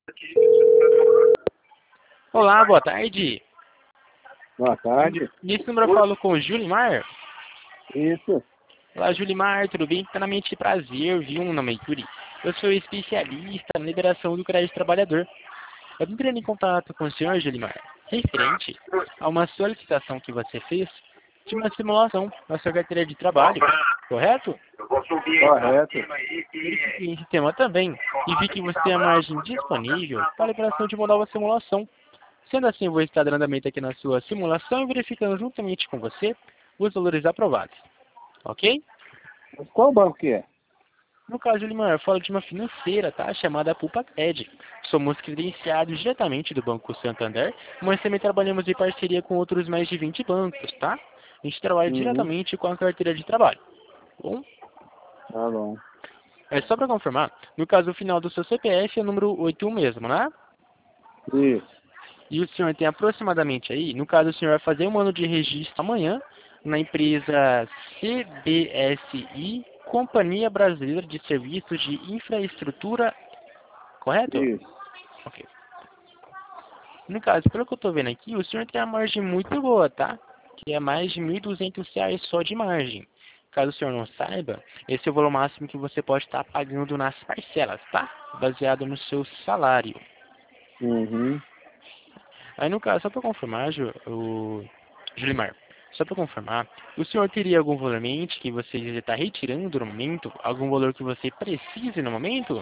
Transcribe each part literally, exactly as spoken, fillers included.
Olá, boa tarde. Boa tarde. Nesse número eu falo com o Julimar. Isso. Olá, Julimar, tudo bem? Primeiramente, prazer, viu, meu nome é Yuri. Eu sou especialista na liberação do crédito trabalhador. Eu vim entrando em contato com o senhor, Julimar, referente a uma solicitação que você fez de uma simulação na sua carteira de trabalho, correto? Correto. Verifiquei em sistema também e vi que você tem a margem disponível para a liberação de uma nova simulação. Sendo assim, eu vou estar dando andamento aqui na sua simulação e verificando juntamente com você os valores aprovados. Ok? Mas qual banco que é? No caso, Limar, eu falo de uma financeira, tá? Chamada Pulpacred. Somos credenciados diretamente do Banco Santander, mas também trabalhamos em parceria com outros mais de vinte bancos, tá? A gente trabalha Uhum. diretamente com a carteira de trabalho. Bom? Tá bom. É só para confirmar, no caso, o final do seu C P F é o número oito um mesmo, né? Isso. E o senhor tem aproximadamente aí, no caso, o senhor vai fazer um ano de registro amanhã na empresa C B S I, Companhia Brasileira de Serviços de Infraestrutura, correto? Isso. Ok. No caso, pelo que eu estou vendo aqui, o senhor tem uma margem muito boa, tá? Que é mais de mil e duzentos reais só de margem. Caso o senhor não saiba, esse é o valor máximo que você pode estar pagando nas parcelas, tá? Baseado no seu salário. Uhum. Aí no caso, só para confirmar, Ju, o Julimar, só para confirmar, o senhor teria algum valor em mente que você está retirando no momento? Algum valor que você precise no momento?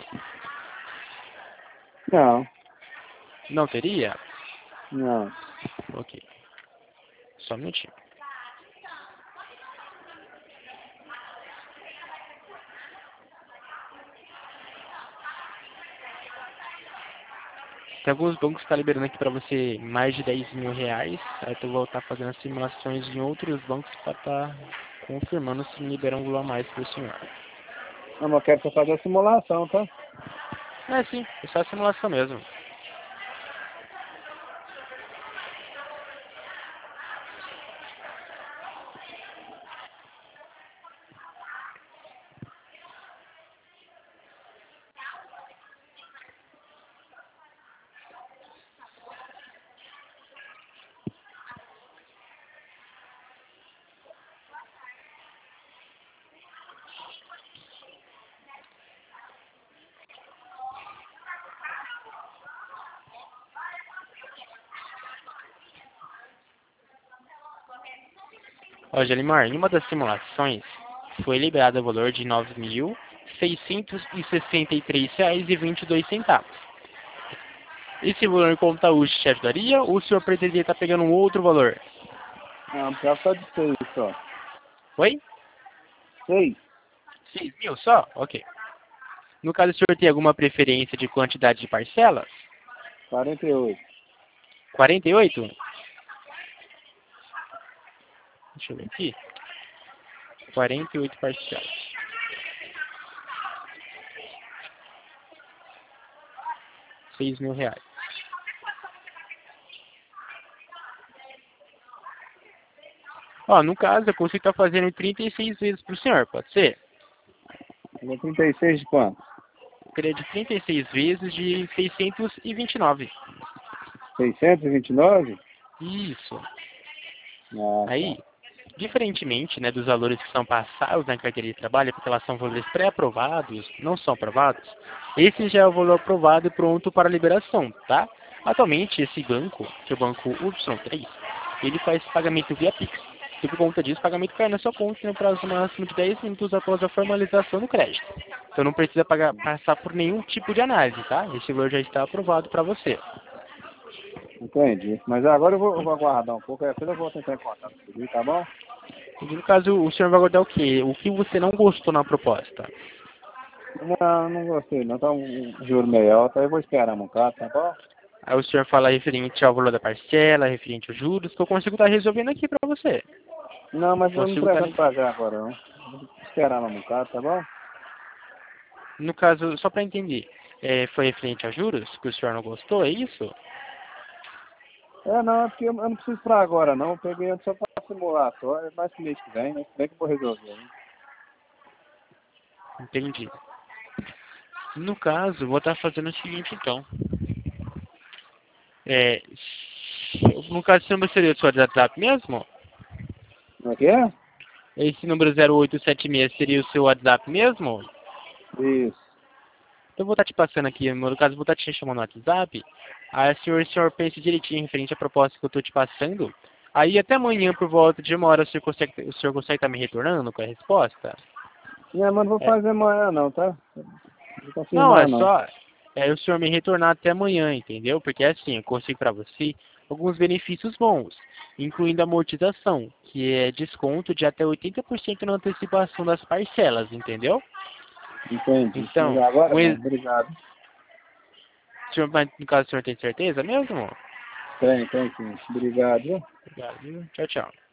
Não. Não teria? Não. Ok. Só um minutinho. Tem alguns bancos que estão liberando aqui para você mais de dez mil reais. Aí tu vou estar fazendo as simulações em outros bancos para estar confirmando se liberam um valor a mais para o senhor. Não, mas eu quero só fazer a simulação, tá? É sim, é só a simulação mesmo. Ó, Jalimar, em uma das simulações foi liberado o valor de nove mil seiscentos e sessenta e três reais e vinte e dois centavos. Esse valor em conta hoje te ajudaria ou o senhor pretenderia estar pegando um outro valor? Não, não quero só de seis só. Oi? Seis. seis mil só? Ok. No caso, o senhor tem alguma preferência de quantidade de parcelas? Quarenta e oito. quarenta e oito? Deixa eu ver aqui. quarenta e oito parcelas. seis mil reais. Ó, no caso, eu consigo estar fazendo trinta e seis vezes para o senhor, pode ser? É trinta e seis de quanto? Seria de trinta e seis vezes de seiscentos e vinte e nove. seiscentos e vinte e nove? Isso. Ah, Aí, tá. diferentemente, né, dos valores que são passados na carteira de trabalho, porque elas são valores pré-aprovados, não são aprovados, esse já é o valor aprovado e pronto para liberação, tá? Atualmente, esse banco, que é o banco Y três, ele faz pagamento via Pix. E por conta disso, o pagamento cai na sua conta no prazo máximo de dez minutos após a formalização do crédito. Então não precisa pagar, passar por nenhum tipo de análise, tá? Esse valor já está aprovado para você. Entendi. Mas agora eu vou, eu vou aguardar um pouco, aí depois eu vou tentar em contato com você, tá bom? E no caso, o senhor vai guardar o quê? O que você não gostou na proposta? Não, não gostei não. Tá um um juro meio alto, aí eu vou esperar um bocado, tá bom? Aí o senhor fala referente ao valor da parcela, referente aos juros, que eu consigo estar resolvendo aqui para você. Não, mas eu não Consigo estar... pretendo pagar agora não. Vou esperar um bocado, tá bom? No caso, só para entender, é, foi referente aos juros, que o senhor não gostou, é isso? É, não, é porque eu eu não preciso pra agora, não. Eu peguei antes só pra simular só. É mais que mês que vem, mês que vem que eu vou resolver, hein? Entendi. No caso, vou estar fazendo o seguinte, então. É, no caso, esse número seria o seu WhatsApp mesmo? Como é que é? Esse número zero oito sete seis seria o seu WhatsApp mesmo? Isso. Eu vou estar te passando aqui, no caso, eu vou estar te chamando no WhatsApp. Aí o senhor, o senhor pense direitinho referente à proposta que eu estou te passando. Aí até amanhã, por volta de uma hora, o senhor consegue, o senhor consegue estar me retornando com a resposta? Não, mas não vou É, fazer amanhã não, tá? Não vou não, é confirmar não. só é, o senhor me retornar até amanhã, entendeu? Porque assim, eu consigo para você alguns benefícios bons, incluindo a amortização, que é desconto de até oitenta por cento na antecipação das parcelas, entendeu? Entendi. Mas Então, agora um, não, ex- obrigado. o senhor, mas no caso, o senhor tem certeza mesmo? Tem, tem sim. Obrigado, viu? Obrigado, viu? Tchau, tchau.